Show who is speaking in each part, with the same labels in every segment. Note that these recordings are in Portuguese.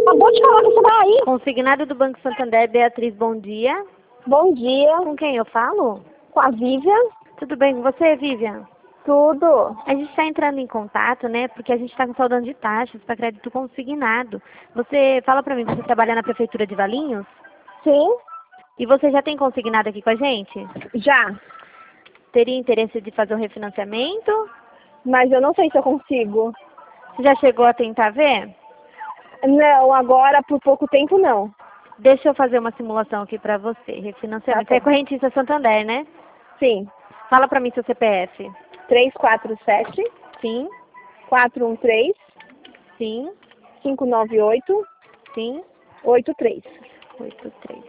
Speaker 1: Acabou de falar que você vai aí.
Speaker 2: Consignado do Banco Santander, Beatriz, bom dia.
Speaker 1: Bom dia.
Speaker 2: Com quem eu falo?
Speaker 1: Com a Vivian.
Speaker 2: Tudo bem com você, Vivian?
Speaker 1: Tudo.
Speaker 2: A gente está entrando em contato, né? Porque a gente está com saudade de taxas para crédito consignado. Você, fala para mim, você trabalha na Prefeitura de Valinhos?
Speaker 1: Sim.
Speaker 2: E você já tem consignado aqui com a gente?
Speaker 1: Já.
Speaker 2: Teria interesse de fazer um refinanciamento?
Speaker 1: Mas eu não sei se eu consigo.
Speaker 2: Você já chegou a tentar ver?
Speaker 1: Não, agora por pouco tempo não.
Speaker 2: Deixa eu fazer uma simulação aqui para você. Refinanciamento.
Speaker 1: Tá
Speaker 2: Você é
Speaker 1: bom.
Speaker 2: correntista Santander, né?
Speaker 1: Sim.
Speaker 2: Fala para mim seu CPF.
Speaker 1: 347
Speaker 2: Sim,
Speaker 1: 413
Speaker 2: sim,
Speaker 1: 598
Speaker 2: sim.
Speaker 1: 83.
Speaker 2: 83.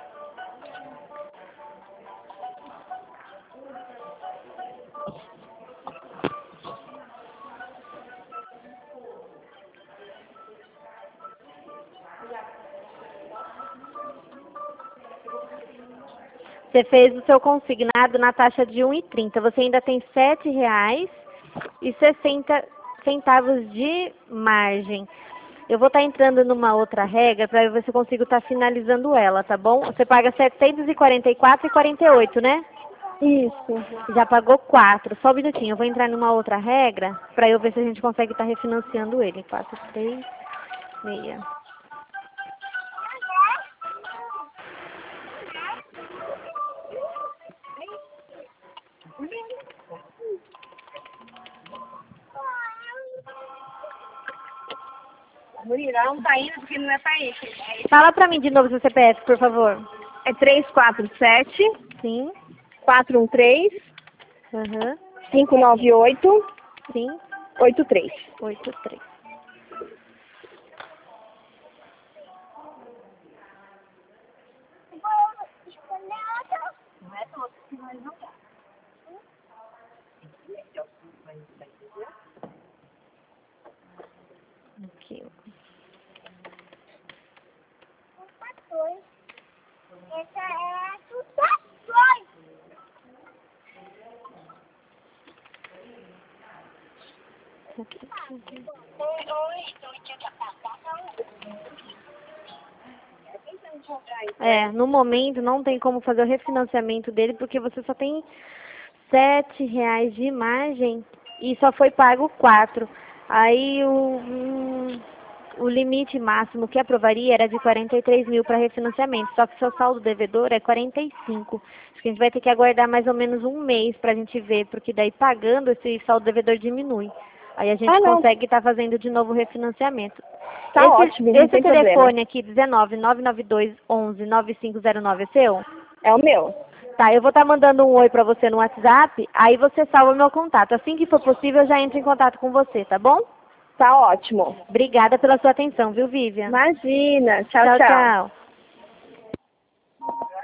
Speaker 2: Você fez o seu consignado na taxa de 1,30. Você ainda tem R$ 7,60 de margem. Eu vou estar entrando numa outra regra para ver se eu consigo estar finalizando ela, tá bom? Você paga R$ 744,48, né?
Speaker 1: Isso.
Speaker 2: Já pagou 4. Só um minutinho, eu vou entrar numa outra regra para eu ver se a gente consegue estar refinanciando ele. 436.
Speaker 1: Não tá indo porque não é pra ir.
Speaker 2: Fala para mim de novo seu CPF, por favor.
Speaker 1: É 347
Speaker 2: Sim.
Speaker 1: 413
Speaker 2: Aham.
Speaker 1: 598
Speaker 2: Sim.
Speaker 1: 83.
Speaker 2: 83. Aqui.
Speaker 3: Essa é tudo.
Speaker 2: No momento não tem como fazer o refinanciamento dele porque você só tem R$ 7 de margem e só foi pago 4. Aí o limite máximo que aprovaria era de 43 mil para refinanciamento, só que seu saldo devedor é 45. Acho que a gente vai ter que aguardar mais ou menos um mês para a gente ver, porque daí pagando esse saldo devedor diminui. Aí a gente consegue estar fazendo de novo o refinanciamento.
Speaker 1: Tá ótimo, não
Speaker 2: Esse
Speaker 1: tem
Speaker 2: telefone
Speaker 1: problema.
Speaker 2: aqui, 19 992 11 9509 é seu?
Speaker 1: É o meu.
Speaker 2: Tá, eu vou estar mandando um oi pra você no WhatsApp, aí você salva meu contato. Assim que for possível, eu já entro em contato com você, tá bom?
Speaker 1: Tá ótimo.
Speaker 2: Obrigada pela sua atenção, viu, Vivian?
Speaker 1: Imagina. Tchau,
Speaker 2: Tchau,
Speaker 1: tchau.
Speaker 2: tchau.